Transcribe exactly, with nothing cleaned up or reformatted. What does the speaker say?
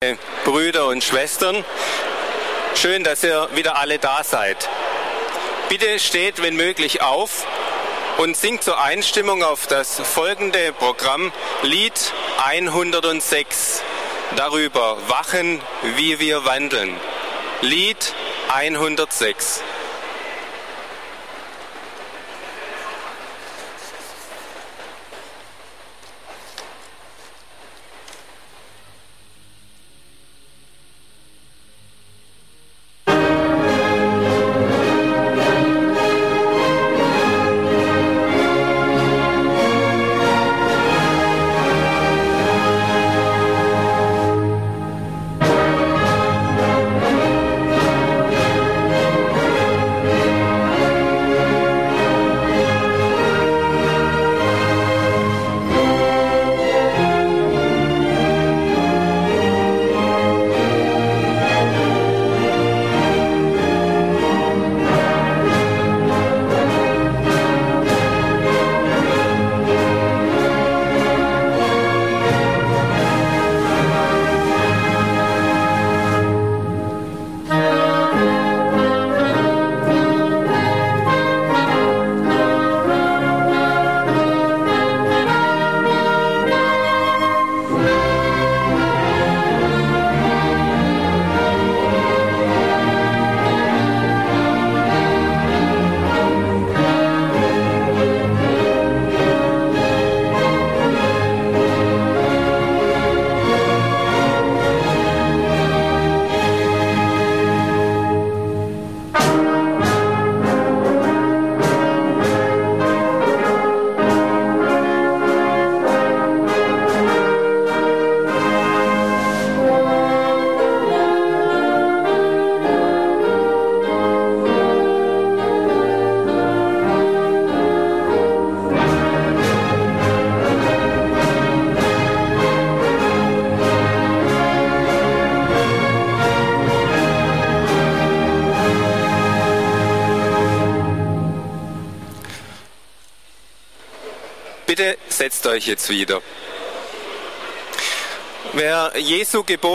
Brüder und Schwestern, schön, dass ihr wieder alle da seid. Bitte steht, wenn möglich, auf und singt zur Einstimmung auf das folgende Programm Lied hundertsechs. Darüber wachen, wie wir wandeln. Lied hundertsechs. Bitte setzt euch jetzt wieder. Wer Jesu Gebot